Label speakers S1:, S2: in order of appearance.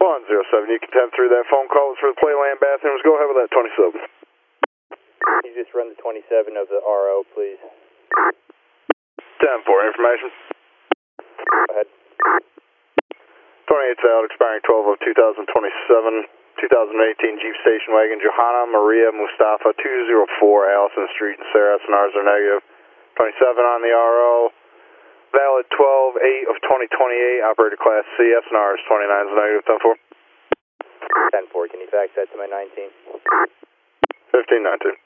S1: 107, you can 10 through that phone call for the Playland bathrooms. Go ahead with that 27.
S2: You just run the 27 of the RO, please.
S1: 10-4, information.
S2: Go ahead.
S1: 28's out, expiring 12 of 2027. 2018 Jeep Station Wagon, Johanna Maria Mustafa, 204 Allison Street in Sarah. SNRs are negative. 27 on the RO. Valid 12-8 of 2028, operator class C. SNRs 29 is negative. 10-4.
S2: 10-4, can you fax that to my 19?
S1: 15-19.